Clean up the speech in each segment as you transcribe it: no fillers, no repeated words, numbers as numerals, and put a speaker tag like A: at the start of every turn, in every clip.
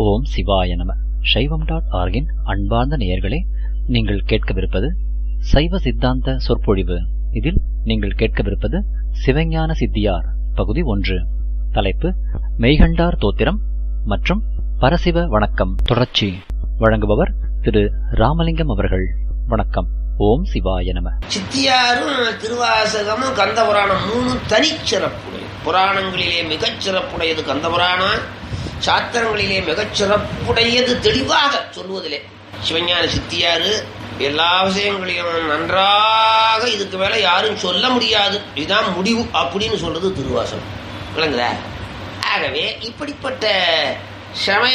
A: ஓம் சிவாய நம. சைவம்.org-இன் அன்பார்ந்த நேயர்களே, நீங்கள் கேட்கவிருப்பது சைவ சித்தாந்த சொற்பொழிவு. இதில் நீங்கள் கேட்கவிருப்பது சிவஞான சித்தியார் பகுதி 1. தலைப்பு மெய்கண்டார் தோத்திரம் மற்றும் பரசிவ வணக்கம் தொடர்ச்சி. வழங்குபவர் திரு ராமலிங்கம் அவர்கள். வணக்கம். ஓம் சிவாய நம.
B: சித்தியாரும் திருவாசகமும் கந்த புராணம் 3 தனிச்சிறப்புடைய புராணங்களிலே மிகச் சிறப்புடையது கந்த புராணம். சாத்திரங்களிலே மிகச் சிறப்புடையது தெளிவாக சொல்லுவதிலே சிவஞான சித்தியாரு. எல்லா விஷயங்களையும் நன்றாக இதுக்கு மேல யாரும் சொல்ல முடியாது, இதுதான் முடிவு அப்படின்னு சொல்றது திருவாசகம். விளங்குதா? ஆகவே இப்படிப்பட்ட சமய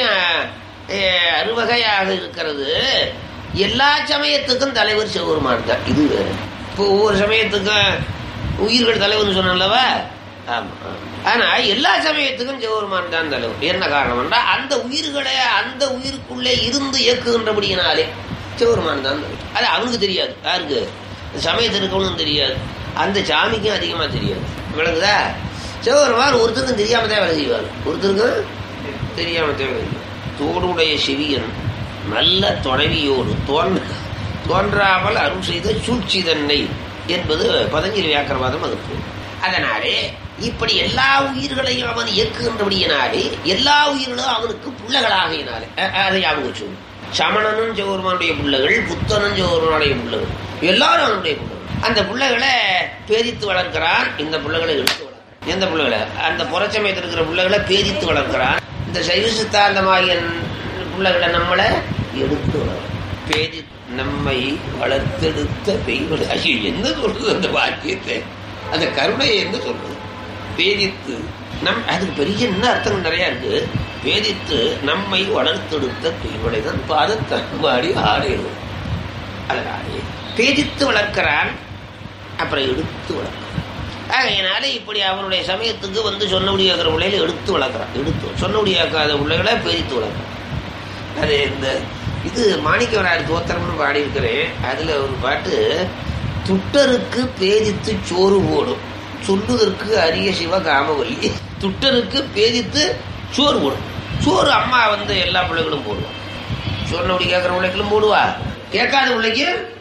B: அறுவகையாக இருக்கிறது. எல்லா சமயத்துக்கும் தலைவர் சிவபெருமான் தான். இது இப்போ ஒவ்வொரு சமயத்துக்கும் உயிர்கள் தலைவர்னு சொன்னல்லவா? ஆமா. ஆனா எல்லா சமயத்துக்கும் சிவபெருமான் தான் தலைவர். என்ன காரணம் என்றால் அந்த உயிர்களை அந்த உயிருக்குள்ளே இருந்து இயக்குகின்றபடியினாலே சிவபெருமான் தான் தலைவர். அது அவனுக்கு தெரியாது. யாருக்கு? சமயத்திற்கவனும் தெரியாது, அந்த சாமிக்கும் அதிகமா தெரியாது. விளங்குதா? சிவபெருமான் ஒருத்தருக்கும் தெரியாம தான் வேலை செய்வார், ஒருத்தருக்கும் தெரியாம தான் வேலை செய்வார். தோடுடைய செவியன் நல்ல துணைவியோடு தோன்றாமல் அருள் செய்த சூழ்ச்சி தன்னை என்பது பதஞ்சலி வியாக்கரவாதம். அதுக்கு அதனாலே இப்படி எல்லா உயிர்களையும் அவன் இயக்குகின்றபடியினாலே எல்லா உயிர்களும் அவனுக்கு பிள்ளைகளாகினாலே அதை அவங்க சொல்லு. சமணனும் சிவபெருமானுடைய பிள்ளைகள், புத்தனும் சிவபெருமானுடைய பிள்ளைகள், எல்லாரும் அவனுடைய பிள்ளைகள். அந்த பிள்ளைகளை பேதித்து வளர்க்கிறான். இந்த பிள்ளைகளை எடுத்து வளர்க்கிறான். எந்த பிள்ளைகளை? அந்த புறச்சமயத்தில் இருக்கிற பிள்ளைகளை பேதித்து வளர்க்கிறான். இந்த சைவ சித்தாந்தமாகிய பிள்ளைகளை நம்மளை எடுத்து வளர்க்கிறான். பேதி நம்மை வளர்த்தெடுத்த பெய்வது. ஐயோ, என்ன சொல்றது அந்த வாக்கியத்தை, அந்த கருணையை என்ன சொல்றது? பேதித்து நம், அதுக்கு பெரிய என்ன அர்த்தம் நிறைய இருக்கு. பேதித்து நம்மை வளர்த்தெடுத்த பெய்வடை தான் பாதத்தன்பாடி ஆடையிடும். அதனாலே பேதித்து வளர்க்கிறான், அப்புறம் எடுத்து வளர்க்கிறான். ஆகையினால இப்படி அவனுடைய சமயத்துக்கு வந்து சொன்னபடியாக்கிற பிள்ளைகளை எடுத்து வளர்க்குறான். எடுத்து சொன்னபடியாக்காத பிள்ளைகளை பேதித்து வளர்க்குறான். அது இந்த இது மாணிக்கவனார் தோத்திரம்னு பாடியிருக்கிறேன். அதுல ஒரு பாட்டு, துட்டருக்கு பேதித்து சோறு போடும் சொல்லுதற்கு அரிய சிவகாமவல்லி. துட்டருக்கு பேதித்து சோறு போடும். சோறு அம்மா வந்து எல்லா பிள்ளைகளும் போடுவான். சொன்னபடி கேட்கற பிள்ளைகளும் போடுவா, கேட்காத பிள்ளைக்கு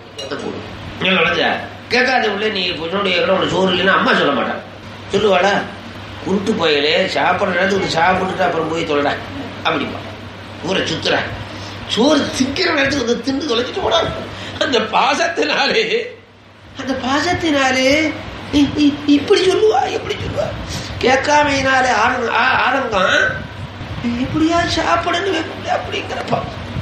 B: போடுவா. கேட்காத பிள்ளை நீ சொன்னபடி கேட்கற உனக்கு சோறு இல்லைன்னா அம்மா சொல்ல மாட்டான். சொல்லுவாடா, உருட்டு போயிலே சாப்பிட்ற நேரத்துக்கு சாப்பிட்டுட்டு அப்புறம் போய் தொலைடா அப்படிப்பா. ஊரை சுத்துற சோறு திக்கிற நேரத்துக்கு வந்து திண்டு தொலைச்சிட்டு போடா. அந்த பாசத்தினாலே இப்படி சொல்லுவா, எப்படி சொல்லுவா? கேட்காமையினாலே ஆரம்பம் எப்படியா சாப்பிடுன்னு அப்படிங்கிறப்பா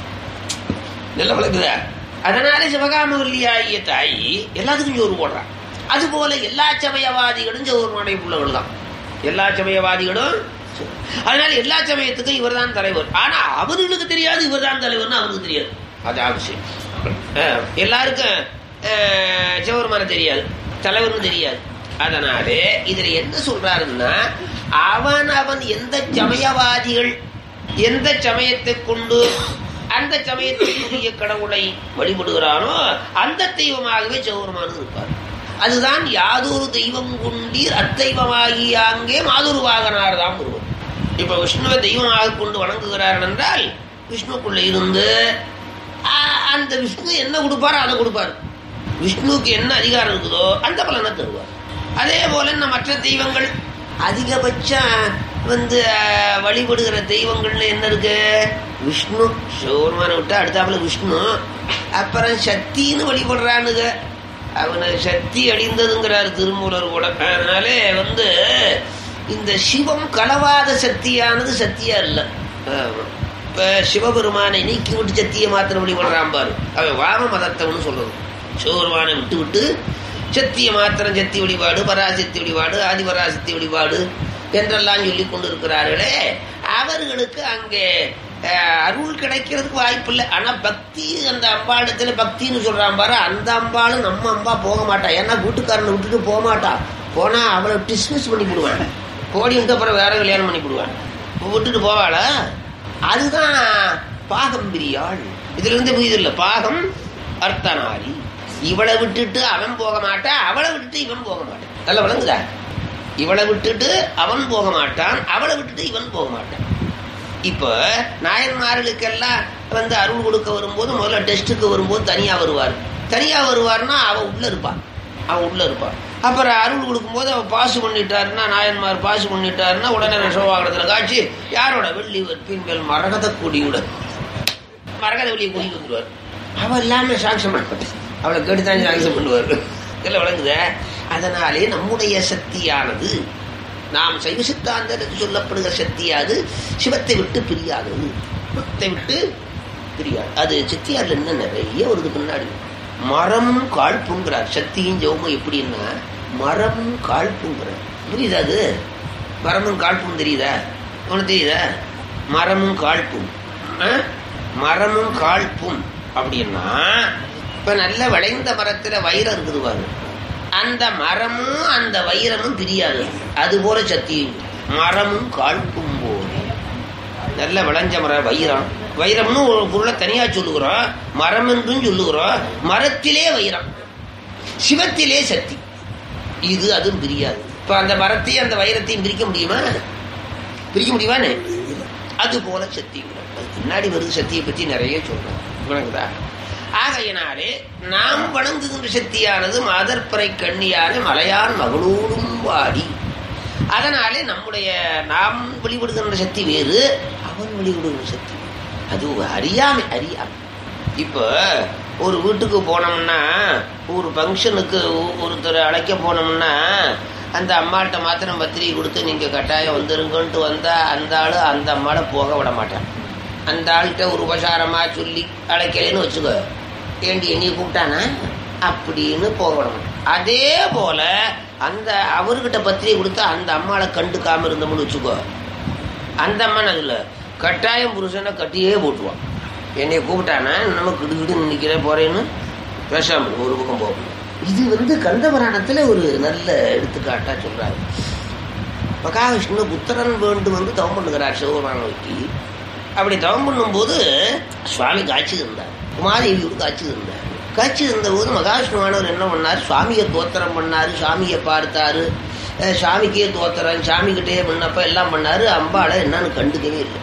B: நல்ல வழங்குதா. அதனால சிவகாமவல்லியாகிய தாய் எல்லாத்துக்கும் சோறு போடுறான். அது போல எல்லா சமயவாதிகளும் சோறுமாடைய பிள்ளைகள் தான். எல்லா சமயவாதிகளும். அதனால எல்லா சமயத்துக்கும் இவர் தான் தலைவர். ஆனா அவர்களுக்கு தெரியாது இவர் தான் தலைவர்னு அவருக்கு தெரியாது. அது அவசியம். எல்லாருக்கும் சிவபெருமான தெரியாது, தலைவர்னு தெரியாது. அதனாலே இதுல என்ன சொல்றாருன்னா, அவன் எந்த சமயவாதிகள் எந்த சமயத்தை கொண்டு அந்த சமயத்திற்குரிய கடவுளை வழிபடுகிறானோ அந்த தெய்வமாகவே சிவபெருமானு இருப்பார். அதுதான் யாதொரு தெய்வம் கொண்டீர் அத்தெய்வமாகி அங்கே மாதொரு வாகனார் தான் ஒருவர். இப்ப விஷ்ணுவை தெய்வமாக கொண்டு வணங்குகிறார்கள் என்றால் விஷ்ணுக்குள்ள இருந்து அந்த விஷ்ணு என்ன கொடுப்பாரோ அதை கொடுப்பார். விஷ்ணுவுக்கு என்ன அதிகாரம் இருக்குதோ அந்த பலனை தருவார். அதே போல மற்ற தெய்வங்கள் அதிகபட்சம் வந்து வழிபடுகிற தெய்வங்கள்னு என்ன இருக்கு? விஷ்ணு. சிவபெருமான விட்டா அடுத்தாப்புல விஷ்ணு. அப்புறம் சக்தின்னு வழிபடுறானுங்க. அவனை சக்தி அழிந்ததுங்கிறார் திருமூலர் கூட. அதனாலே வந்து இந்த சிவம் களவாத சக்தியானது சக்தியா இல்ல. இப்ப சிவபெருமானை நீக்கி விட்டு சக்தியை மாத்திரம் வழிபடுறான் பாரு, அவன் வாம மதத்தவன்னு சொல்றது. சிவபெருமானை விட்டு விட்டு சக்தியை மாத்திரம் சக்தி வழிபாடு, பராசக்தி வழிபாடு, ஆதிபராசக்தி வழிபாடு என்றெல்லாம் சொல்லி கொண்டு இருக்கிறார்களே, அவர்களுக்கு அங்கே அருள் கிடைக்கிறதுக்கு வாய்ப்பு இல்லை. ஆனா பக்தி, அந்த அம்பாளத்துல பக்தின்னு சொல்றான் பாரு, அந்த அம்பாளும் நம்ம அம்பா போக மாட்டா. ஏன்னா வீட்டுக்காரனை விட்டுட்டு போக மாட்டா. போனா அவளை டிஸ்மிஸ் பண்ணி போடுவான், போடி விட்டு அப்புறம் வேற கல்யாணம் பண்ணி போடுவான், விட்டுட்டு போவாள. அதுதான் பாகம் பிரியாள். இதுல இருந்து புரியுது இல்ல? பாகம் அர்த்தநாரி. இவளை விட்டுட்டு அவன் போக மாட்டான், அவளை விட்டுட்டு இவன் போக மாட்டான். நல்ல விளங்குதா? இவளை விட்டுட்டு அவன் போக மாட்டான், அவளை விட்டுட்டு இவன் போக மாட்டான். இப்ப நாயன்மார்களுக்கெல்லாம் அருள் கொடுக்க வரும்போது முதல்ல டெஸ்ட்டுக்கு வரும்போது தனியா வருவார்னா அவன் உள்ள இருப்பான். அப்புறம் அருள் கொடுக்கும்போது அவன் பாசு பண்ணிட்டாருன்னா, நாயன்மார் பாசு பண்ணிட்டாருன்னா உடனே ரிஷபவாகனத்துல காட்சி யாரோட வெள்ளி பின்மேல் மரகத கொடியுடன் மரகத வெள்ளியை கூட்டிட்டு வந்துருவார். அவன் எல்லாமே சாங்ஷன் பண்ண அவளை கேட்டுதான் சாங்ஷன் பண்ணுவார். இதெல்லாம் விளங்குத. அதனாலே நம்முடைய சக்தியானது, நாம் சைவ சித்தாந்தத்துக்கு சொல்லப்படுகிற சக்தியாது சிவத்தை விட்டு பிரியாதது. அது சக்தியார்ல என்ன நிறைய வருது பின்னாடி. மரம் காழ்ப்புங்கிறார். சக்தியும் ஜெவமும் எப்படின்னா மரம் காழ்ப்புங்கிறார். புரியுதா? அது மரமும் காழ்ப்பும் தெரியுதா? உனக்கு தெரியுதா? மரமும் காழ்ப்பும் அப்படின்னா இப்ப நல்ல விளைந்த மரத்துல வைரம் இருக்குது பாரு, அந்த மரமும் அந்த வைரமும் பிரியாது. அது போல சக்தியும் மரமும் காழ்ப்பும் போல நல்ல விளைஞ்ச மரம் வைரம்னு ஒரு பொருளை தனியா சொல்லுகிறோம், மரம் என்றும் சொல்லுகிறோம். மரத்திலே வைரம், சிவத்திலே சக்தி. இது அதுவும் பிரியாது. இப்ப அந்த மரத்தையும் அந்த வைரத்தையும் பிரிக்க முடியுமான்னு அது போல சக்தி பின்னாடி வருது. சக்தியை பற்றி நிறைய சொல்றோம். விளங்குதா? ஆகையினாலே நாம் வணங்குகின்ற சக்தியானது மாதர்பறை கண்ணியான மலையான் மகளோடும் வாடி. அதனாலே நம்முடைய நாம் வழிபடுகின்ற சக்தி வேறு, அவன் வழிபடுகின்ற சக்தி அது அறியாமை. இப்ப ஒரு வீட்டுக்கு போனோம்னா, ஒரு ஃபங்க்ஷனுக்கு ஒருத்தர் அழைக்க போனோம்னா, அந்த அம்மாட்ட மாத்திரம் பத்திரிகை கொடுத்து நீங்க கட்டாயம் வந்துருங்கன்ட்டு வந்தா அந்த ஆளு அந்த அம்மாவை போக விட மாட்டான். அந்த ஆள்கிட்ட ஒரு உபசாரமா சொல்லி அழைக்கலன்னு வச்சுக்கோ, ஏண்டி என்னைய கூப்பிட்டானா அப்படின்னு போக விட மாட்டான். அதே போல அந்த அவர்கிட்ட பத்திரிகை கொடுத்தா அந்த அம்மாவை கண்டுக்காம இருந்தோம்னு வச்சுக்கோ, அந்த அம்மா நல்ல கட்டாயம் புருஷனை கட்டியே போட்டுவான். என்னைய கூப்பிட்டானா நம்ம கிடுகிடு நிற்கிற போறேன்னு பேசாம ஒரு பக்கம் போகணும். இது கந்தபுராணத்துல ஒரு நல்ல எடுத்துக்காட்டா சொல்றாரு. மகாவிஷ்ணு புத்திரன் வேண்டும் தவம் பண்ணுகிறார் சிவபெருமானை நோக்கி. அப்படி தவம் பண்ணும் போது சுவாமி காட்சி இருந்தார், குமாரேவியோடு காட்சி இருந்த போது மகாவிஷ்ணுவானவர் என்ன பண்ணார், சுவாமியை தோத்திரம் பண்ணாரு, சாமியை பார்த்தாரு, சாமிக்கே தோத்திரம், சாமிக்கிட்டே பண்ணப்ப எல்லாம் பண்ணாரு. அம்பாளை என்னன்னு கண்டுக்கவே இல்லை.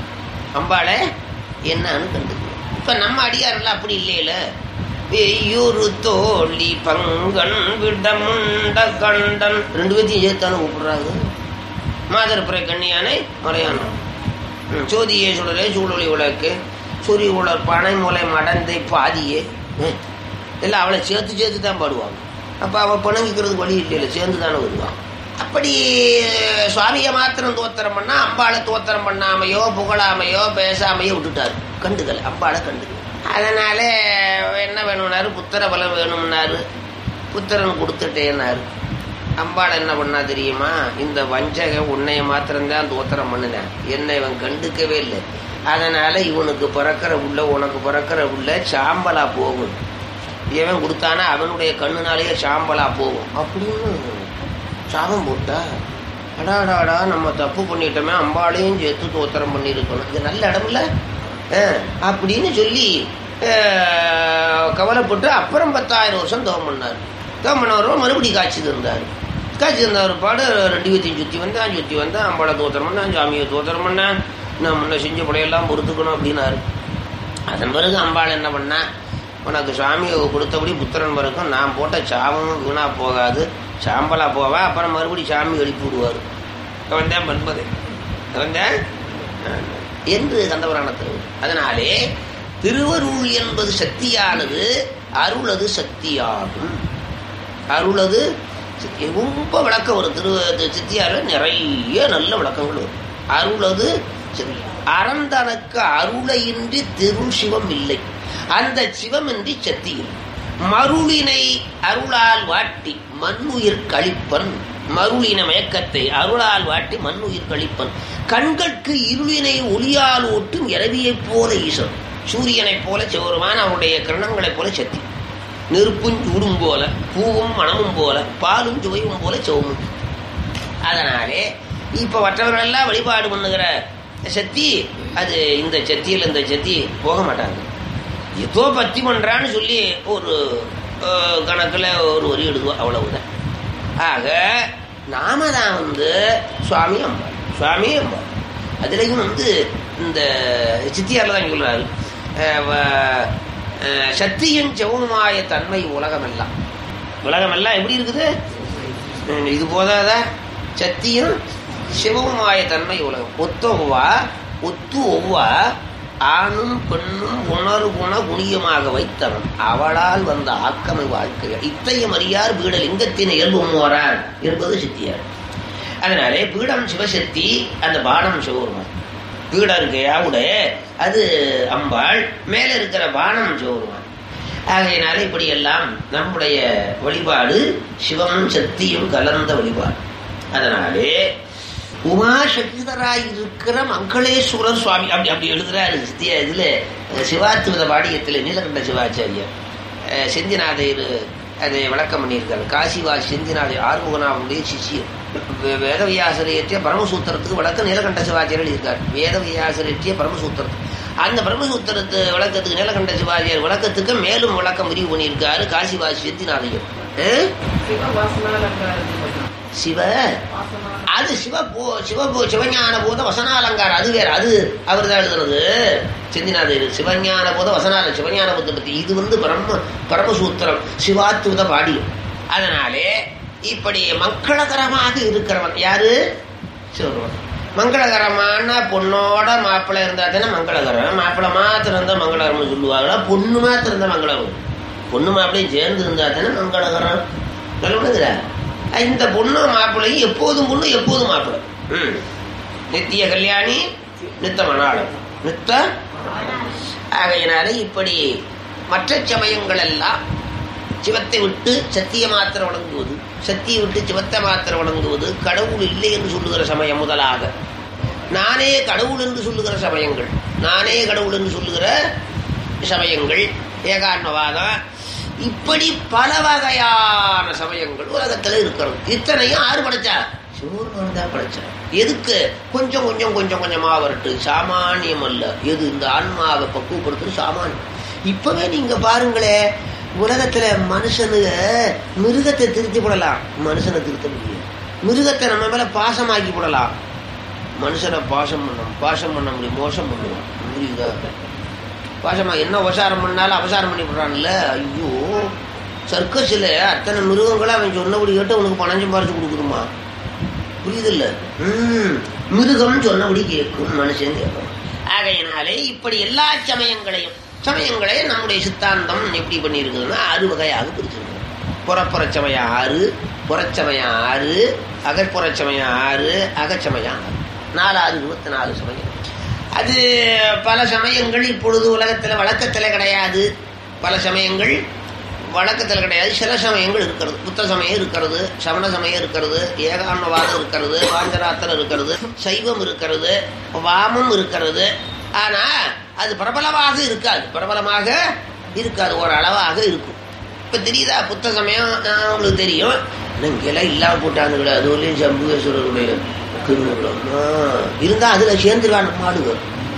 B: இப்ப நம்ம அடியாரெல்லாம் அப்படி இல்லையில, வெய்யூரு தோழி பங்கன் விடமுண்ட கண்டன் ரெண்டு பேர்த்தையும் சேர்த்தானு கூப்பிடுறாங்க. மாதர்பறை கண்ணியானை மறையானம் சோதியே சுடலே சூழொலி உலக்கு சூரிய உலர் பனை மூலை மடந்தை பாதியே எல்லாம் அவளை சேர்த்து தான் பாடுவாங்க. அப்ப அவ பிணங்கிக்கிறதுக்கு வழி இல்லையில, சேர்ந்து தானே வருவான். அப்படி சுவாமியை மாத்திரம் தோத்திரம் பண்ணா, அம்பாளை தோத்திரம் பண்ணாமையோ புகழாமையோ பேசாமையோ விட்டுட்டாரு. கண்டுக்கல, அம்பாளை கண்டுக்கல. அதனால என்ன வேணும்னாரு, புத்திர பலம் வேணும்னாரு. புத்திரன் கொடுத்துட்டேன்னாரு. அம்பாளை என்ன பண்ணா தெரியுமா, இந்த வஞ்சக உன்னைய மாத்திரம்தான் தோத்திரம் பண்ணினேன், என்னை இவன் கண்டுக்கவே இல்லை. அதனால இவனுக்கு பிறக்கிற உள்ள உனக்கு பிறக்கிற உள்ள சாம்பலா போகும், இவன் கொடுத்தானா அவனுடைய கண்ணுனாலேயே சாம்பலா போகும் அப்படின்னு சாபம் போட்டா. அடாடாடா நம்ம தப்பு பண்ணிட்டோமே, அம்பாளையும் சேர்த்து தோத்திரம் பண்ணியிருக்கணும், இது நல்ல இடம் இல்லை அப்படின்னு சொல்லி கவலைப்பட்டு அப்புறம் 10,000 வருஷம் தவம் பண்ணார். தவம் பண்ணவரும் மறுபடியும் காட்சி தந்தார் பாடு 2 சுற்றி வந்தான் அம்பாளை தோத்திரம் பண்ணான், சாமியை தோத்திரம் பண்ணான், நான் முன்ன செஞ்ச படையெல்லாம் பொறுத்துக்கணும் அப்படின்னாரு. அதன் பிறகு அம்பாள் என்ன பண்ணா, உனக்கு சாமியை கொடுத்தபடி புத்திரன் பிறக்கும், நான் போட்ட சாபமும் வீணா போகாது, சாம்பலா போவேன், அப்புறம் மறுபடியும் சாமி எழுப்பி விடுவார். அவன் தான் பண்பது என்று கந்தபுராணத்தில். அதனாலே திருவருள் என்பது சக்தியானது, அருளது சக்தியாகும். அருளது ரொம்ப விளக்கம் வரும். சித்தியாரு நிறைய நல்ல விளக்கங்கள் வரும். அருளது அறந்தனக்கு அருளையின்றி திருள் சிவம் இல்லை, அந்த சிவமின்றி சக்தி இல்லை. மருளினை அருளால் வாட்டி மண்ணுயிர் கழிப்பன், மருளின மயக்கத்தை அருளால் வாட்டி மண்ணுயிர் கழிப்பன். கண்களுக்கு இருளினை ஒளியால் ஓட்டும் இரவியைப் போல ஈசன், சூரியனைப் போல சிவருமான அவருடைய கிரணங்களைப் போல சக்தி, நெருப்பும் சூடும் போல, பூவும் மணமும் போல, பாலும் சுவையும் போல சிவமும். அதனாலே இப்ப மற்றவர்கள் எல்லாம் வழிபாடு பண்ணுகிற சக்தி, அது இந்த சக்தியில் இந்த சக்தி போக மாட்டாங்க. ஏதோ பத்தி பண்றான்னு சொல்லி ஒரு கணக்குல ஒரு வரி எழுதுவோம், அவ்வளவுதான். ஆக நாம தான் சுவாமி அம்பாள் அதுலயும் இந்த சித்தியார்ல தான் சொல்றாரு. சத்தியம் செவமாய தன்மை உலகமெல்லாம். உலகமெல்லாம் எப்படி இருக்குது? இது போதாதா? சத்தியம் சிவமாய தன்மை உலகம். ஒத்து ஒவ்வா ஆணும் பெண்ணும் உணர்வு குண குணியமாக வைத்தவன் அவளால் வந்த ஆக்கமை வாழ்க்கைகள் இத்தையும் அறியார் பீட லிங்கத்தினை இயல்புமோரார் என்பது சித்தியார். அதனாலே பீடம் சிவசக்தி, அந்த பானம் சிவபெருமான். பீடம் இருக்கையா உடைய அது அம்பாள், மேல இருக்கிற பானம் சிவபெருமான். ஆகையினால இப்படியெல்லாம் நம்முடைய வழிபாடு சிவமும் சக்தியும் கலந்த வழிபாடு. அதனாலே உமாசக்திதராய் இருக்கிற மங்களேஸ்வரர் சுவாமி அப்படி எழுதுறாரு சித்தியா. இதுல சிவாத்மத பாடியத்தில் நீலகண்ட சிவாச்சாரியர் செந்திநாதையர் அதை விளக்கம் பண்ணியிருக்காரு. காசிவாசி செந்திநாதையர் ஆறுமுகனாவுடைய சிஷியர். வேதவியாசரையற்றிய பரமசூத்திரத்துக்கு விளக்கம் நீலகண்ட சிவாச்சாரியர் எழுதியிருக்காரு. வேதவியாசரையற்றிய பரமசூத்திரத்துக்கு, அந்த பிரம்மசூத்திரத்து விளக்கத்துக்கு நீலகண்ட சிவாச்சாரியர் விளக்கத்துக்கு மேலும் விளக்கம் விரிவு பண்ணியிருக்காரு காசிவாசி செந்திநாதையர். சிவ அது சிவஞான போத வசனாலங்காரம், அது வேற. அது அவர் தான் எழுதுறது செந்திநாதர். சிவஞான போத சிவஞான போதை பத்தி. இது பரமசூத்திரம் சிவாத்மத பாடியும். அதனாலே இப்படி மங்களகரமாக இருக்கிறவன் யாரு? சிவபெருமான். மங்களகரமான பொண்ணோட மாப்பிள்ளை இருந்தா தானே மங்களகரம். மாப்பிள்ளை மாத்திரம் இருந்தா மங்களகரம் சொல்லுவாங்களா? பொண்ணு மாத்திரம் இருந்தா மங்களகரம். பொண்ணு மாப்பிள்ளையும் சேர்ந்து இருந்தா தானே மங்களகரம். சொல்லுங்க. இந்த பொண்ணு மாப்பிள்ளையும் எப்போதும் பொண்ணு எப்போதும் மாப்பிள்ளை. நித்திய கல்யாணி நித்த மணாளம் நித்த. ஆகையினால இப்படி மற்ற சமயங்கள் எல்லாம் சிவத்தை விட்டு சத்திய மாத்திரம் வணங்குவது, சத்தியை விட்டு சிவத்தை மாத்திரம் வணங்குவது, கடவுள் இல்லை என்று சொல்லுகிற சமயம் முதலாக, நானே கடவுள் என்று சொல்லுகிற சமயங்கள், நானே கடவுள் என்று சொல்லுகிற சமயங்கள், ஏகான்மவாதம், இப்படி பல வகையான சமயங்கள் உலகத்துல இருக்கிறது. இத்தனையும் ஆறு படைச்சா? சிவபெருமான் தான் படைச்சா. எதுக்கு? கொஞ்சம் கொஞ்சம் கொஞ்சம் கொஞ்சமா வரட்டு, சாமானியம் அல்ல. எது? இந்த ஆன்மாவை பக்குவப்படுத்துறது சாமானியம். இப்பவே நீங்க பாருங்களே, உலகத்துல மனுஷனுங்க மிருகத்தை திருத்தி போடலாம், மனுஷனை திருத்த முடியும். மிருகத்தை நம்ம மேல பாசமாக்கி போடலாம், மனுஷனை பாசம் பண்ண முடியும், மோசம் பண்ணுவான். புரியுதா? பாசமா என்ன உபசாரம் பண்ணாலும் அபசாரம் பண்ணி போடுறான்ல. ஐயோ, சர்க்கஸ்ல அத்தனை மிருகங்களும் அவன் சொன்னபடி கேட்டு உனக்கு பணம் சம்பாரிச்சு கொடுக்குதுமா. புரியுதில்ல? மிருகம் சொன்னபடி கேட்கும், மனுஷன் கேட்கும். ஆகையினாலே இப்படி எல்லா சமயங்களை நம்முடைய சித்தாந்தம் எப்படி பண்ணி இருக்குதுன்னா 6 வகையாக பிரிச்சிருக்கோம். புறப்புறச்சமயம் 6, புறச்சமயம் 6, அகப்புறச்சமயம் 6, அகச்சமயம் 4, 24 சமயம். அது பல சமயங்கள் இப்பொழுது உலகத்தில் வழக்கத்தில் கிடையாது. பல சமயங்கள் வழக்கத்தில் கிடையாது. சில சமயங்கள் இருக்கிறது. புத்த சமயம் இருக்கிறது, சமண சமயம் இருக்கிறது, ஏகான்மவாதம் இருக்கிறது, வாஞ்சராத்திரம் இருக்கிறது, சைவம் இருக்கிறது, வாமம் இருக்கிறது. ஆனா அது பிரபலமாக இருக்காது, ஒரு அளவாக இருக்கும். இப்ப தெரியுதா? புத்த சமயம் உங்களுக்கு தெரியும், இங்கெல்லாம் இல்லாம போட்டானுங்களே, அது ஒரு சம்புவேஸ்வரருடைய திருமணம் இருந்தா அதுல சேர்ந்துருவான் மாடுகள்.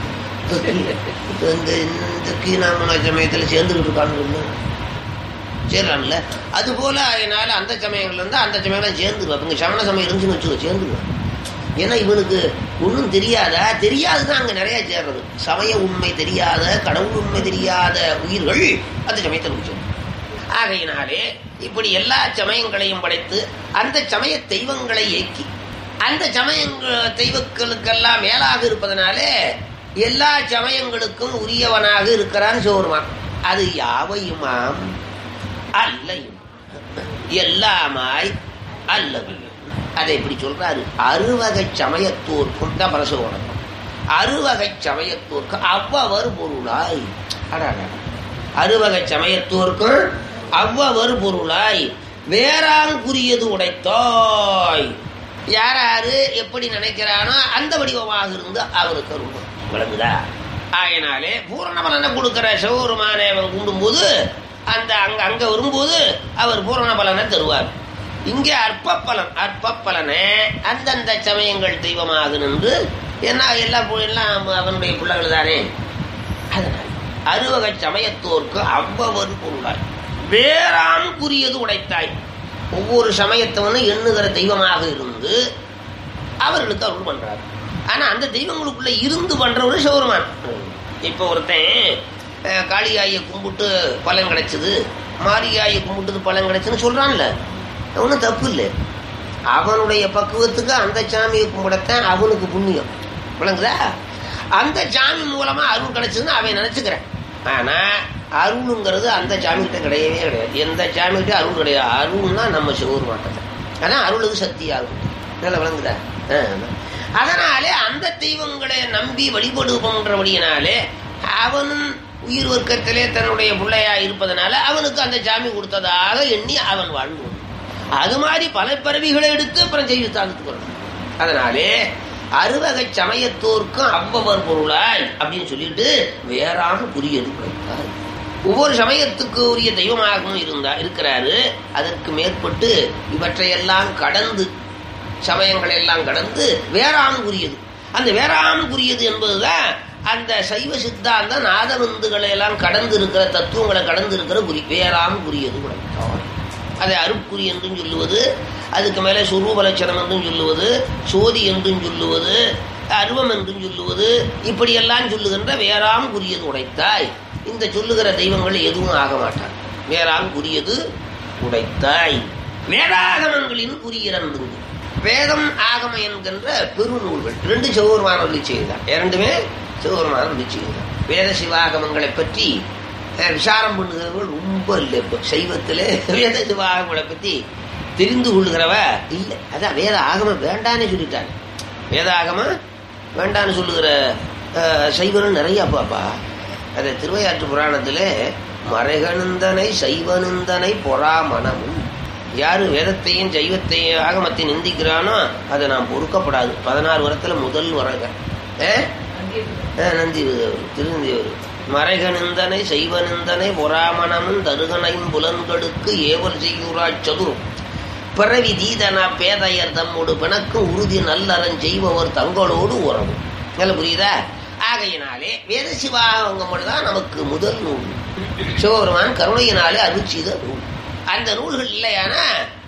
B: இந்த கீழாமன சமயத்துல சேர்ந்துகிட்டு இருக்கானுங்க, சேர்றான்ல. அது போல அதனால அந்த சமயங்கள்ல இருந்தா அந்த சமயம் சேர்ந்துருவான். இங்க சமண சமயம் இருந்துச்சுன்னு வச்சுக்கோ, சேர்ந்துருவான். ஏன்னா இவனுக்கு ஒன்றும் தெரியாதுதான் அங்க நிறைய சேர்றது. சமய உண்மை தெரியாத, கடவுள் உண்மை தெரியாத உயிர்கள் அந்த சமயத்தை முடிச்சோம். ஆகையினாலே இப்படி எல்லா சமயங்களையும் படைத்து அந்த சமய தெய்வங்களை ஏக்கி அந்த தெய்வங்களுக்கெல்லாம் மேலாக இருப்பதனாலே எல்லா சமயங்களுக்கும் உரியவனாக இருக்கிறான் சிவபெருமான். அது யாவையுமாம் அல்லையும் எல்லாமாய் அல்லவையும். அதை இப்படி சொல்றாரு. 6 வகை சமயத்தோர்க்கும் தான் பரசுவனம். 6 வகை சமயத்தோர்க்கு அவ்வவர் பொருளாய். 6 வகை சமயத்தோர்க்கும் அவ்வவர் பொருளாய் வேறாங்குரியது உடைத்தாய். யாராரு எப்படி நினைக்கிறானோ அந்த வடிவமாக இருந்து அவருக்கு அருள் விளங்குதா? ஆயினாலே பூரண பலனை கொடுக்கிற சிவபெருமானை கும்பிடும்போது அந்த அங்க வரும்போது அவர் பூரண பலனை தருவார். இங்கே அற்ப பலனை அந்தந்த சமயங்கள் தெய்வமாக நின்று, ஏன்னா எல்லாம் அவனுடைய பிள்ளைகள் தானே. அதனால் 6 வகை சமயத்தோர்க்கு அவ்வவர் பொருளாய் வேறாம் குறியது உடைத்தாய். ஒவ்வொரு சமயத்தவனும் எண்ணுகிற தெய்வமாக இருந்து அவர்களுக்கு அருள் பண்றார். ஆனா அந்த தெய்வங்களுக்குள்ள இருந்து பண்றவரு சிவபெருமான். இப்ப ஒருத்தன் காளியாயை கும்பிட்டு பலன் கிடைச்சது, மாரியாயை கும்பிட்டு பலன் கிடைச்சுன்னு சொல்றான்ல, ஒன்றும் தப்பு இல்லை. அவனுடைய பக்குவத்துக்கு அந்த சாமியை கும்பிடத்தான் அவனுக்கு புண்ணியம். விளங்குதா? அந்த சாமி மூலமா அருள் கிடைச்சதுன்னு அவன் நினைச்சுக்கிறேன். ஆனா அருளுங்கிறது அந்த சாமிகிட்ட கிடையவே கிடையாது. எந்த சாமிகிட்ட அருள் கிடையாது. அருள்னா நம்ம சிவபெருமான். ஆனா அருளுக்கு சக்தி ஆகும். நல்லா விளங்குதா? அதனாலே அந்த தெய்வங்களை நம்பி வழிபடுபவன்றபடியினாலே அவனும் உயிர் வர்க்கத்திலே தன்னுடைய பிள்ளையா இருப்பதனால அவனுக்கு அந்த சாமி கொடுத்ததாக எண்ணி அவன் வாழ்ந்து. அது மாதிரி பல பிறவிகளை எடுத்து அப்புறம் செய்வித்தாந்துட்டு வரணும். அதனாலே அறுவகை சமயத்தோர்க்கும் அவ்வவர் பொருளாய் அப்படின்னு சொல்லிட்டு வேறாக புரியது கொடுத்தார். ஒவ்வொரு சமயத்துக்கு உரிய தெய்வமாகவும் இருக்கிறாரு. அதற்கு மேற்பட்டு இவற்றையெல்லாம் கடந்து, சமயங்களை எல்லாம் கடந்து வேறாணுக்குரியது. அந்த வேறாணுக்குரியது என்பதுதான் அந்த சைவ சித்தாந்த நாதவிந்துகளை எல்லாம் கடந்து இருக்கிற தத்துவங்களை கடந்து இருக்கிற வேறாணுக்குரியது கூட. அதை அருட்குறி என்றும் சொல்லுவது, அதுக்கு மேலே சுரூப லட்சணம் என்றும் சொல்லுவது, சோதி என்றும் சொல்லுவது, அருவம் என்றும் சொல்லுவது, இப்படியெல்லாம் சொல்லுகின்ற வேறாம் குறியது உடைத்தாய். இந்த சொல்லுகிற தெய்வங்கள் எதுவும் ஆக மாட்டார். வேறாம் குறியது உடைத்தாய். வேதாகமங்களின் குறியிரண்டு. வேதம் ஆகம என்கின்ற பெருநூல்கள் 2 சிவபெருமான் செய்தார். 2மே சிவபெருமான் செய்தார். வேத சிவாகமங்களை பற்றி விசாரம் பண்ணுகிறவர்கள் ரொம்ப இல்லை. இப்போ சைவத்திலே வேத சிவாகமங்களை பற்றி தெரிந்து கொள்ளுகிறவ இல்லை. அதான் வேத ஆகமம் வேண்டான்னு சொல்லிட்டாங்க. வேத ஆகமம் வேண்டான்னு சொல்லுகிற சைவனும் நிறைய பாப்பா. அதை திருவையாற்று புராணத்திலே மறைகணிந்தனை சைவனிந்தனை பொறாமணமும், யாரு வேதத்தையும் சைவத்தையும் ஆகமத்தை நிந்திக்கிறானோ அதை நாம் பொறுக்கப்படாது. 16 வரத்துல முதல் வரக நந்தி திருநந்தியவர். மறைகணிந்தனை செய்வனிந்தனை பொறாமணமும் தருகனையும் புலன்களுக்கு ஏவல் செய்யூராச் சதுரும் பிறவி தீதனா பேதையர் தம்மோடு பிணக்கு உறுதி நல்லறன் செய்பவர் தங்களோடு உறவும். நல்ல புரியுதா? ஆகையினாலே வேத சிவாகமங்கள் தான் நமக்கு முதல் நூல். சிவபெருமான் கருணையினாலே அருள் செய்த நூல். அந்த நூல்கள் இல்லையானா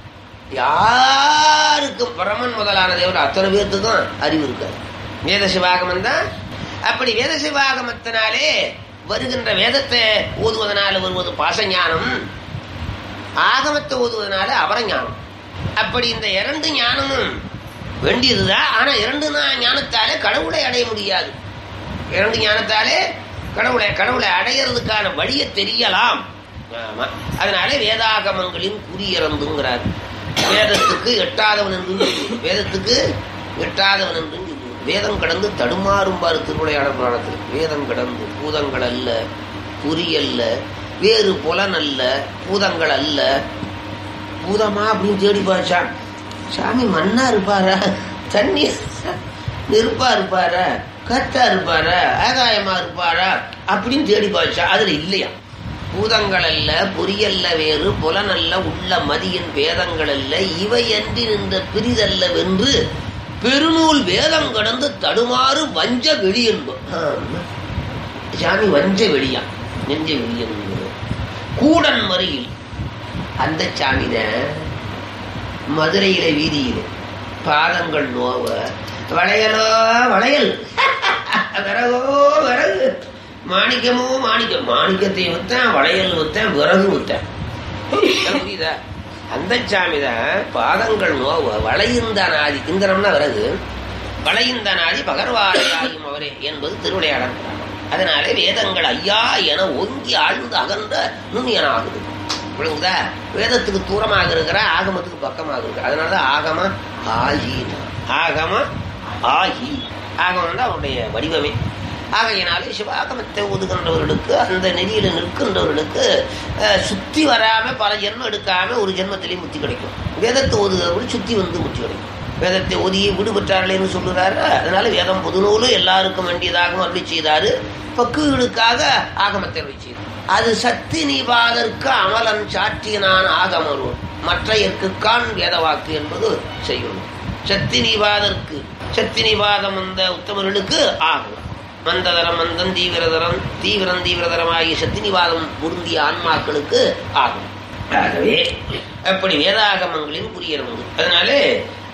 B: யாருக்கும் பிரமன் முதலான தேவர் அத்தனை பேர்த்துக்கும் அறிவு இருக்காது. வேத சிவாகமம் தான். அப்படி வேத சிவாகமத்தினாலே வருகின்ற வேதத்தை ஓதுவதனால வருவது பாசஞானம், ஆகமத்தை ஓதுவதனால அபரஞானம். அப்படி இந்த 2 ஞானமும் வேண்டியதுதான். ஆனா 2 ஞானத்தாலே கடவுளை அடைய முடியாது. 2 ஞானத்தாலே கடவுளை அடையிறதுக்கான வழியை தெரியலாம். ஆமா. அதனால வேதாகமங்களின் குறியிறந்துங்கிறார். வேதத்துக்கு எட்டாதவன் என்றும் சொல்லுவோம். வேதத்துக்கு எட்டாதவன் என்றும் சொல்லுவோம். வேதம் கடந்து தடுமாறும் பாரு திருவிளையாடல் புராணத்தில். வேதம் கடந்து பூதங்கள் அல்ல, குறியல்ல, வேறு புலன் அல்ல, பூதங்கள் அல்ல. பூதமா அப்படின்னு தேடி பாச்சா, சாமி மண்ணா இருப்பாரா, தண்ணி நெருப்பா இருப்பாரா, கத்தா இருப்பாரா, ஆகாயமா இருப்பாரா அப்படின்னு தேடி பாச்சா அதுல இல்லையா. பூதங்கள் அல்ல, பொரியல்ல, வேறு புலனல்ல, உள்ள மதியின் வேதங்கள் அல்ல, இவை அன்றி நின்ற பிரிதல்ல வென்று பெருநூல் வேதம் கடந்து தடுமாறு வஞ்ச வெளி என்போம். சாமி வஞ்ச வெளியா, நெஞ்ச வெளி என்பது கூடன் மறியில். அந்த சாமிதான் மதுரையில வீதியில பாதங்கள் நோவ வளையலோ வளையல், விறகோ விறகு, மாணிக்கமோ மாணிக்கம், மாணிக்கத்தையும் வித்தேன், வளையல் வித்தேன், விறகு வித்தேன். புரியுதா? அந்த சாமிதான் பாதங்கள் நோவ வளையுந்த நாதி. இந்திரம்னா விறகு, வளையுந்த நாதி பகர்வாரையாயும் அவரே என்பது திருவிளையாடல். அதனாலே வேதங்கள் ஐயா என ஒங்கி ஆழ்ந்து அகன்ற நுண்ணியனாகுது. விளங்குதா? வேதத்துக்கு தூரமாக இருக்கிற, ஆகமத்துக்கு பக்கமாக இருக்கிற. அதனாலதான் ஆகம ஆகி, ஆகம ஆகி, ஆகமம் தான் அவருடைய வடிவமே. ஆகையினாலே சிவாகமத்தை ஒதுகின்றவர்களுக்கு, அந்த நெறியில நிற்கின்றவர்களுக்கு சுத்தி வராம பல ஜென்மம் எடுக்காம ஒரு ஜென்மத்திலேயே முத்தி கிடைக்கும். வேதத்தை ஓதுகிறவர்கள் சுத்தி வந்து முத்தி கிடைக்கும். வேதத்தை ஓதியை விடுபட்டார்களேன்னு சொல்லுறாரு. அதனால வேதம் பொதுநூலு எல்லாருக்கும் வேண்டியதாகவும் அருளி செய்தாரு. பக்குகளுக்காக ஆகமத்தை அருளி செய்தார். அது சக்தி நீவாதற்கு அமலன் சாற்றினான் ஆகமருவன் மற்றையற்கான் வேதவாக்கு என்பது செய்யணும். சக்தி நீவாதற்கு, சக்தி நீவாதம் வந்த உத்தமர்களுக்கு ஆகும். மந்ததரம் மந்தம் தீவிரதரம், தீவிரம் தீவிரதரமாகிய சக்தி நிவாதம் பொருந்திய ஆன்மாக்களுக்கு ஆகும். ஆகவே அப்படி வேதாகமங்களின் குறியரங்கு. அதனாலே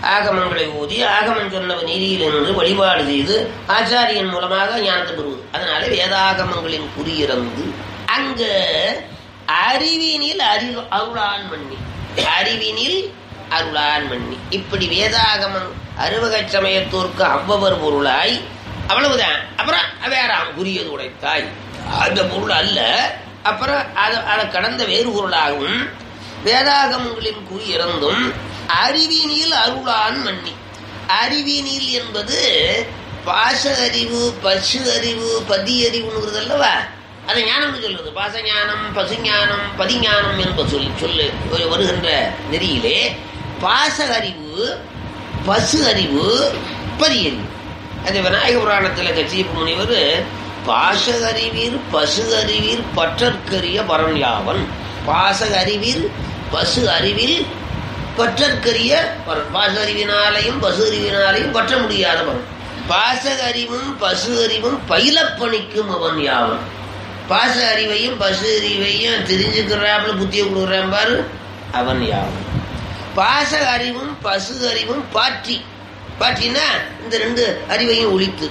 B: ஆகமங்களை ஓதி ஆகமம் சொன்ன நீதியில் நின்று வழிபாடு செய்து ஆச்சாரியன் மூலமாக ஞானத்தை பெறுவது. அதனால வேதாகமங்களின் குறியிறந்து அங்கு அறிவினில் அருளான் மன்னி, அறிவினில் அருளான் மன்னி. இப்படி வேதாகமம் அறுவகை சமயத்தோர்க்கு அவ்வவர் பொருளாய் அவ்வளவுதான். அப்புறம் வேறாம் குறியது உடைத்தாய் அந்த பொருள் அல்ல. அப்புறம் அதை கடந்த வேறு பொருளாகவும் வேதாகமங்களின் குறி இறந்தும் அறிவினில் அருளான் மன்னி. அறிவினில் என்பது பாச அறிவு, பசு அறிவு, பதி அறிவுங்கிறது அல்லவா? அதை ஞானம்னு சொல்றது. பாசஞானம், பசுஞானம், பதிஞானம் என்பது சொல்லு வருகின்ற நெறியிலே பாச அறிவு, பசு அறிவு, பதி அறிவு. அது விநாயக புராணத்தில் கச்சியப்ப முனிவர் பாச அறிவீர் பசு அறிவீர் பற்றற்கரிய பரன்யாவன். பாச அறிவீர் பசு அறிவில் பற்றற்கரிய பரன். பாச அறிவினாலையும் பசு அறிவினாலையும் பற்ற முடியாத பரன். பாச அறிவும் பசு அறிவும் பயிலப்பணிக்கும் அவன் யாவன். பாச அறிவையும் பசு அறிவையும் தெரிஞ்சுக்கிறாப்புல புத்தியை கொடுக்குறான் பாரு, அவன் யாவன். பாச அறிவும் பசு அறிவும் பாற்றினா இந்த ரெண்டு அறிவையும் ஒழித்து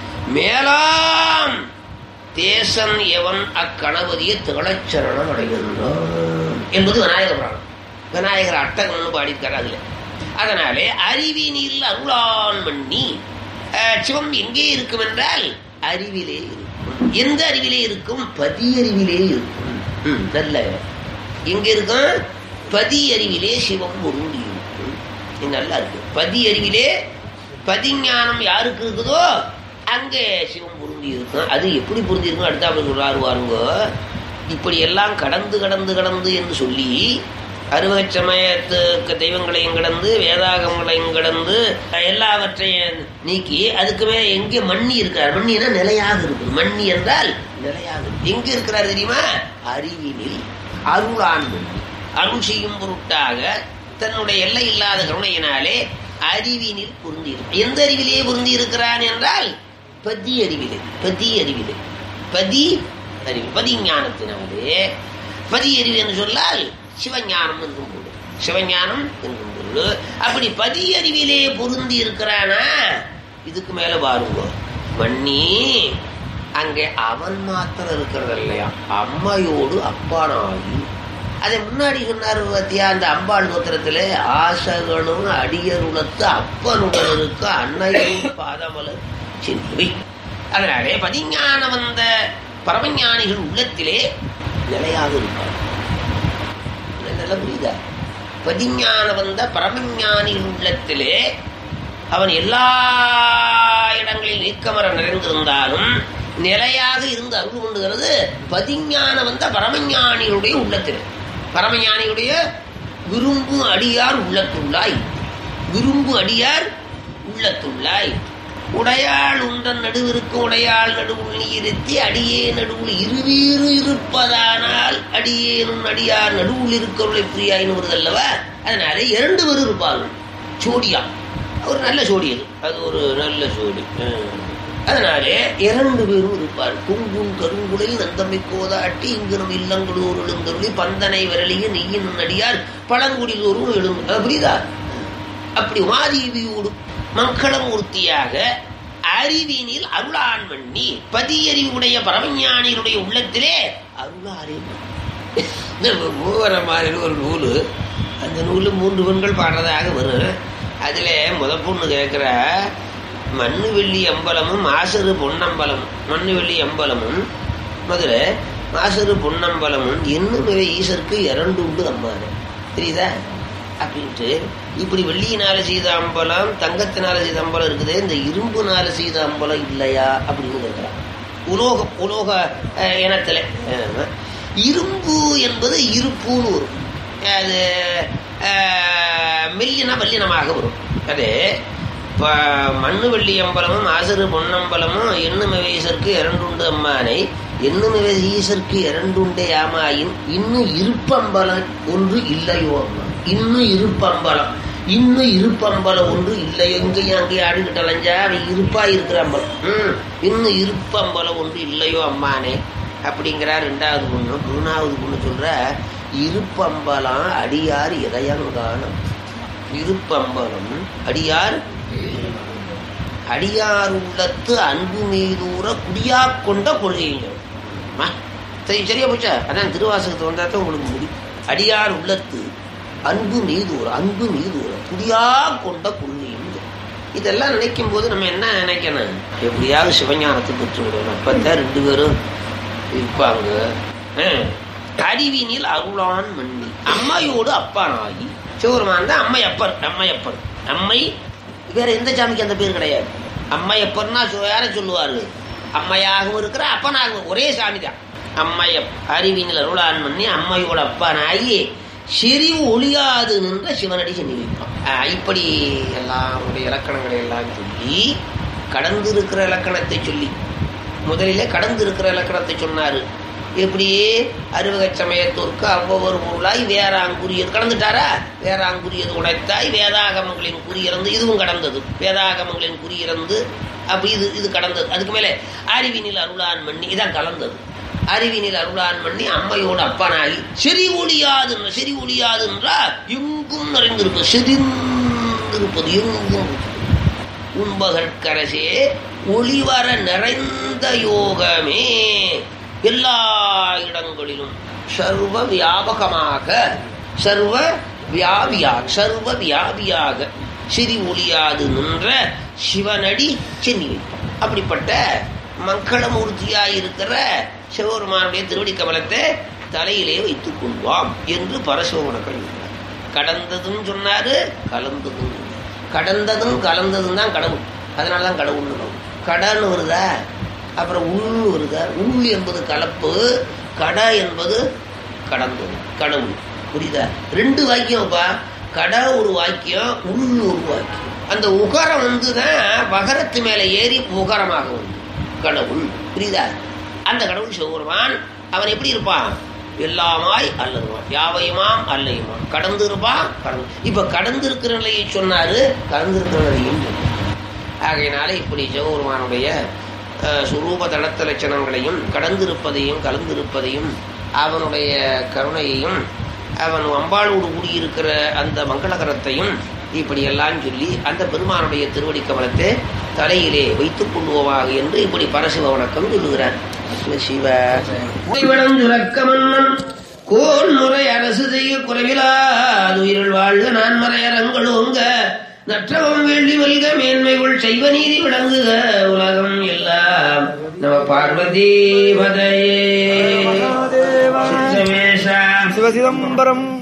B: மேலாம் தேசன் எவன் அக்கணபதியை திகழச்சரணம் அடைகின்றான் என்பது விநாயகர் புராணம். விநாயகர் அட்டகம்னு பாடியிருக்காரு அதுல. அதனாலே அறிவினில் அருளான் மன்னி. சிவம் எங்கே இருக்கும் என்றால் அறிவிலே இருக்கும். எந்த அறிவிலே இருக்கும்? பதி அறிவிலே இருக்கும். நல்ல எங்க இருக்கும்? பதி அறிவிலே சிவம் ஒருங்கி இருக்கும். நல்லா இருக்கு. பதி அறிவிலே பதிஞானம் யாருக்கு இருக்குதோ அங்கே சிவம் பொருந்தி இருக்கும். அது எப்படி பொருந்தி இருக்கும் அடுத்தாப்புல சொல்றாரு வாருங்க. இப்படி எல்லாம் கடந்து கடந்து கடந்து என்று சொல்லி அறுவகை சமயத்துக்கு தெய்வங்களையும் கடந்து வேதாகங்களையும் கடந்து எல்லாவற்றையும் நீக்கி அதுக்குமே எங்கே மண்ணி இருக்கார். மண்ணினா நிலையாக இருக்குது. மண்ணி என்றால் நிலையாக எங்க இருக்கிறார் தெரியுமா? அறிவினில் அருளான் மண்ணி. அருள் செய்யும் பொருட்டாக தன்னுடைய எல்லை இல்லாத கருணையினாலே அறிவினில் பொருந்தி இருக்கும். எந்த அறிவிலே பொருந்தி இருக்கிறான் என்றால் பதி அறிவிலே. பதி அறிவிலே பதி அறிவு பதிஞானத்தினாலே. பதி அறிவு என்று சொன்னால் சிவஞானம் என்றும் பொருள். சிவஞானம் என்றும் பொருள். அப்படி பதி அறிவிலே பொருந்தி இருக்கிறானா இதுக்கு மேல பாருங்க. மண்ணி அங்கே அவன் மாத்திரம் இருக்கிறது இல்லையா, அம்மையோடு அப்பானாகி. அதை முன்னாடி சொன்னார் பத்தியா அந்த அம்பாள் கோத்திரத்திலே ஆசகனும் அடியருளத்து அப்பனுடன் இருக்க அன்னையும் பாதமலர் சென்றி. அதனாலே பதிஞான வந்த பரமஞானிகள் உள்ளத்திலே நிலையாக இருப்பார். நல்லா புரியுதா? பதிஞான வந்த பரமஞானிகள் உள்ளத்திலே அவன் எல்லா இடங்களில் நீக்கமர நிறைந்திருந்தாலும் நிலையாக இருந்து அருள் கொண்டுகிறது பதிஞான வந்த பரமஞானிகளுடைய உள்ளத்திலே. பரமஞானியுடைய விரும்பு அடியார் உள்ளத்துள்ளாய். விரும்பு அடியார் உள்ளத்துள்ளாய். உடையாள் உண்டன் நடுவிற்கும் உடையாள் நடுவுள் நீ இருத்தி அடியே நடுவுள் இருவீறு இருப்பதானால் அடியேனும் அடியார் நடுவுள் இருக்கிறவர்களை பிரியாயின்னு வருதல்லவா? அதனால 2 பேரும் இருப்பார்கள் சோடியா. ஒரு நல்ல சோடி அது ஒரு நல்ல சோடி. அதனாலே 2 பேரும் இருப்பார். குங்குன் கருங்குலையில் நந்தமை கோதாட்டி இங்கிரும் இல்லங்களூர் எழுந்தருளி பந்தனை விரலிய நெய்யின் நடியார் பழங்குடியில் ஒரு எழுந்து. புரியுதா? அப்படி உமாதேவியோடு மங்களமூர்த்தியாக அறிவினில் அருளான் மண்ணி பதியறிவுடைய பரமஞானியுடைய உள்ளத்திலே அருளாரே. மூவரமான ஒரு நூலு. அந்த நூலு 3 பெண்கள் பாடுறதாக வரும். அதுல பொண்ணு கேட்கிற மண்ணு வெள்ளி அம்பலமும் மாசரு பொன்னம்பலமும். மண்ணு வெள்ளி அம்பலமும் முதல்ல மாசரு பொன்னம்பலமும் இன்னும் ஈசருக்கு 2 உண்டு அம்மாரு. தெரியுதா? அப்படின்ட்டு இப்படி வெள்ளியினால செய்த அம்பலம் தங்கத்தினால செய்த அம்பலம் இருக்குது, இந்த இரும்புனால செய்த அம்பலம் இல்லையா அப்படின்னு கேட்கிறான். உலோக இனத்துல இரும்பு என்பது இருப்புன்னு வரும். அது மெல்லின வல்லினமாக வரும். அது மண்ணு வெள்ளி அம்பலமும் ஆசரு பொன்னம்பலமும் எண்ணுமே ஈசருக்கு 2 உண்டு அம்மானை எண்ணுமே ஈசருக்கு 2 உண்டே ஆமாயின் இன்னும் இருப்பம்பலம் ஒன்று இல்லையோ அம்மா. இன்னும் இருப்பம்பலம் ஒன்று இல்லையோ. இங்கேயும் அங்கேயும் ஆடிக்கிட்டு அலைஞ்சா அவன் இருப்பா இருக்கிற அம்பலம். இன்னும் இருப்பம்பலம் ஒன்று இல்லையோ அம்மானே அப்படிங்கிறார் 2வது பொண்ணு. 3வது பொண்ணு சொல்ற இருப்பம்பலம் அடியார் இதயங்கானம். விருப்பம்பலம் அடியார் அடியார் உள்ளத்து அன்பு மீதூர குடியா கொண்ட கொள்கைங்க. சரியா போச்சா? அதான் திருவாசகத்தை வந்தாத்தான் உங்களுக்கு முடியும். அடியார் உள்ளத்து அன்பு மீதூர குடியா கொண்ட கொள்கைங்க. இதெல்லாம் நினைக்கும் போது நம்ம என்ன நினைக்கணும்? எப்படியாவது சிவஞானத்தை பெற்று விடணும். அப்பதான் 2 பேரும் இருப்பாங்க. அறிவினில் அருளான் மண்ணி அம்மையோடு அப்பானாகி சிவபெருமான் தான் அம்மையப்பர். அம்மை வேற எந்த சாமிக்கு அந்த பேர் கிடையாது. அம்மையப்பர்னா யார சொல்லுவாரு? அம்மையாகவும் இருக்கிற அப்பனாகவும் ஒரே சாமி தான் அம்மையப். அறிவினில் அருளான் மண்ணி அம்மையோட அப்பானாகி செறிவு ஒளியாது நின்ற சிவனடி சென்னி வைப்பான். இப்படி எல்லாருடைய இலக்கணங்களை எல்லாம் சொல்லி கடந்து இருக்கிற இலக்கணத்தை சொல்லி முதலிலே கடந்து இருக்கிற இலக்கணத்தை சொன்னாரு. எப்படியே அறுவகை சமயத்தோருக்கு அவ்வொரு பொருளாய் வேறாங்குரியது கடந்துட்டாரா? வேறாங்குரியது உடைத்தாய் வேதாகமங்களின் குறியிறந்து இதுவும் கடந்தது. வேதாகமங்களின் குறியிறந்து அப்படி இது கடந்தது. அதுக்கு மேலே அறிவினில் அருளான் மண்ணி இதான் கலந்தது. அறிவினில் அருளான் மண்ணி அம்மையோடு அப்பானாகி செறி என்றால் எங்கும் நிறைந்திருப்பது, செறிந்திருப்பது எங்கும். உண்பகற்கரசே ஒளிவர நிறைந்த யோகமே எல்லா இடங்களிலும் சர்வ வியாபகமாக சர்வ வியாபியாக சிறி ஒளியாது நின்ற சிவனடி சென்னி வைப்பான். அப்படிப்பட்ட மங்களமூர்த்தியாயிருக்கிற சிவபெருமானுடைய திருவடி கமலத்தை தலையிலே வைத்துக் கொள்வாம் என்று பரசிவமணக்கள் கடந்ததும் சொன்னாரு, கலந்ததும். கடந்ததும் கலந்ததும் தான் கடவுள். அதனாலதான் கடவுள். கடன்னு வருதா, அப்புறம் உள் வருதா. உள் என்பது கலப்பு, கட என்பது கடந்தது, கடவுள். புரியுதா? 2 வாக்கியம்ப்பா. கட ஒரு வாக்கியம், உள் ஒரு வாக்கியம். அந்த உகரம் வந்துதான் வகரத்து மேல ஏறி உகரமாக வந்து கடவுள். புரியுதா? அந்த கடவுள் சிவபெருமான். அவன் எப்படி இருப்பான்? எல்லாமாய் அல்லதுவான், யாவையுமாம் அல்லையுமாம், கடந்து இருப்பான். இப்ப கடந்து இருக்கிற நிலையை சொன்னாரு, கடந்து இருக்கிற நிலையும் சொன்னார். ஆகையினால இப்படி சிவபெருமானுடைய சுரூப தடத்த லட்சணங்களையும் கடந்திருப்பதையும் கலந்திருப்பதையும் அவனுடைய கருணையையும் அவன் அம்பாளோடு கூடியிருக்கிற அந்த மங்களகரத்தையும் இப்படி எல்லாம் சொல்லி அந்த பெருமானுடைய திருவடி கமலத்தை தலையிலே வைத்துக் கொள்வோமாக என்று இப்படி பரசிவ வணக்கம் சொல்லுகிறார். சிவ கோன் முறை அரசு செய்ய குறைவிலாதுயிர்கள் வாழ்க நான்மறையரங்களோங்க நற்றவம் வேள்வி வல்க மேன்மைகள் செய்வ நீதி விளங்குக உலகம் எல்லாம். நம பார்வதி பதையே சிவசிதம்பரம்.